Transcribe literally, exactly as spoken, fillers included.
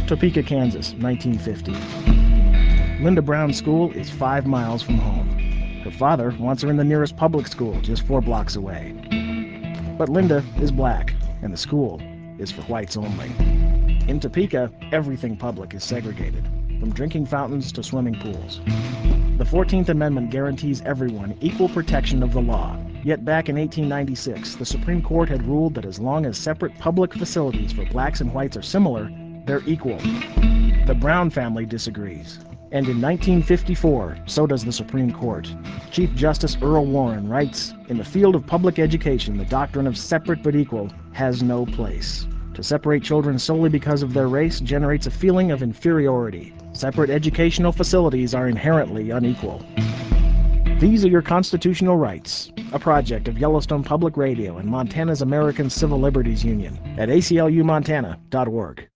Topeka, Kansas, nineteen fifty. Linda Brown's school is five miles from home. Her father wants her in the nearest public school just four blocks away. But Linda is black, and the school is for whites only. In Topeka, everything public is segregated, from drinking fountains to swimming pools. The fourteenth Amendment guarantees everyone equal protection of the law. Yet back in eighteen ninety-six, the Supreme Court had ruled that as long as separate public facilities for blacks and whites are similar, they're equal. The Brown family disagrees. And in nineteen fifty-four, so does the Supreme Court. Chief Justice Earl Warren writes, "In the field of public education, the doctrine of separate but equal has no place. To separate children solely because of their race generates a feeling of inferiority. Separate educational facilities are inherently unequal." These are your constitutional rights, a project of Yellowstone Public Radio and Montana's American Civil Liberties Union at A C L U Montana dot org.